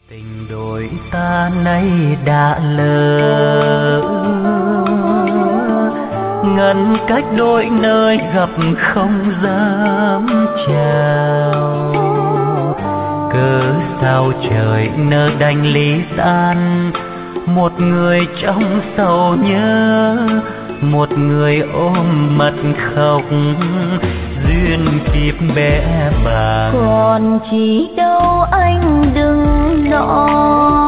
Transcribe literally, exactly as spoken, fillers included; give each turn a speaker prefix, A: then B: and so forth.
A: Tình đôi ta nay đã lỡ, ngăn cách đôi nơi gặp không dám chào. Cớ sao trời nỡ đành ly tan, một người trong sầu nhớ, một người ôm mặt khóc, duyên kiếp bé bàng.
B: Còn chỉ đâu anh đừng lo,